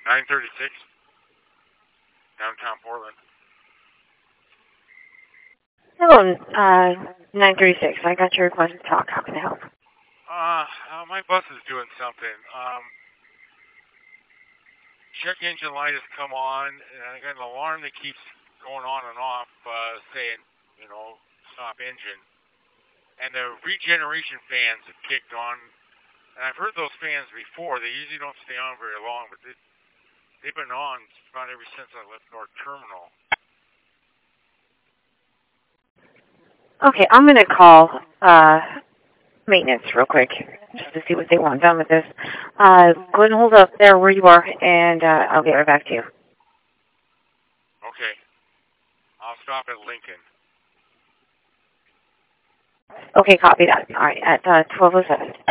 936, downtown Portland. Hello, 936. I got your request to talk. How can I help? My bus is doing something. Check engine light has come on, and I got an alarm that keeps going on and off, saying, stop engine. And the regeneration fans have kicked on. And I've heard those fans before. They usually don't stay on very long, but they've been on about ever since I left our terminal. Okay, I'm going to call maintenance real quick just to see what they want done with this. Go ahead and hold up there where you are, and I'll get right back to you. Okay. I'll stop at Lincoln. Okay, copy that. All right, at 12:07.